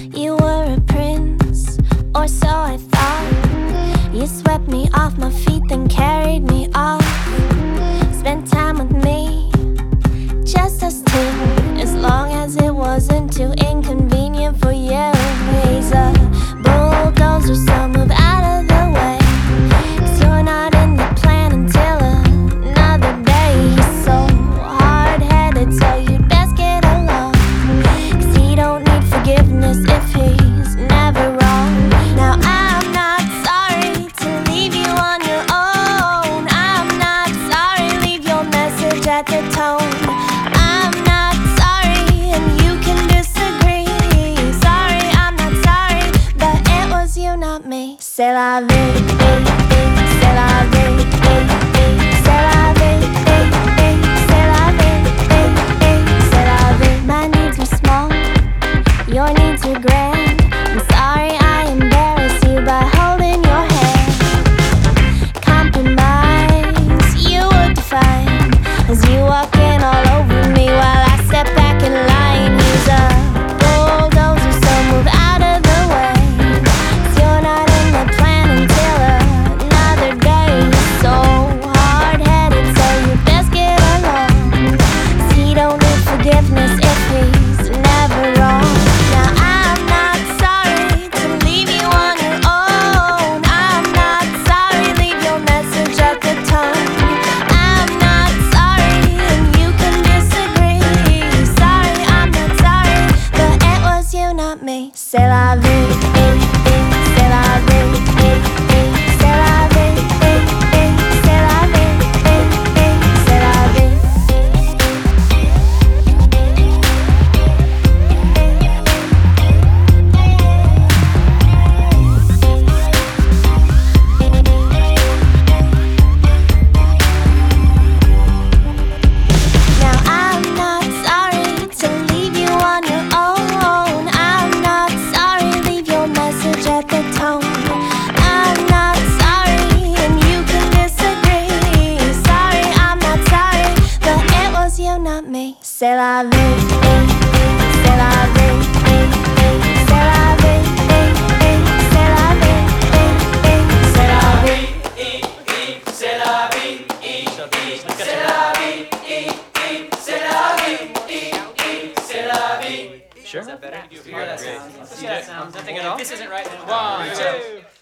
You were a prince, or so I thought. You swept me off my feet, then carried me off. Spent time with me, just us two, as long as it wasn't too inconvenient for you. He's a bulldozer, so move out of the way, 'cause you're not in the plan until another day. He's so hard-headed, so you'd best get along, 'cause he don't need forgiveness if he's never wrong. Now I'm not sorry to leave you on your own. I'm not sorry, leave your message at the tone. I'm not sorry, and you can disagree. Sorry, I'm not sorry, but it was you, not me. C'est la vie, c'est la vie, c'est la vie, c'est la vie, c'est la vie. My needs were small, your needs were grand. I'm sorry I embarrassed you by holding your hand. Compromise, you would define, as you walk in all over me while I step back in line. He's a bulldozer, so move out of the way, 'cause you're not in the plan until another day. He's so hard-headed, so you best get along, 'cause he don't need forgiveness if he's never wrong. Now I'm not sorry to leave you on your own. I'm not sorry, leave your message at the tone. I'm not sorry, and you can disagree. Sorry, I'm not sorry, but it was you, not me. C'est la vie, c'est la vie, c'est la vie, c'est la vie, c'est la vie. Now I'm not sorry to leave you on your own. I'm not sorry, leave your message at the tone. I'm not sorry, and you can disagree. Sorry, I'm not sorry, but it was you, not me. C'est la vie, c'est la vie, c'est la vie, c'est la vie, c'est la vie. C'est la vie, c'est la vie, c'est la vie, c'est la vie. Sure. Is that better? Yeah, great. Let's see that sound. Nothing at all? This isn't right. 1, 2.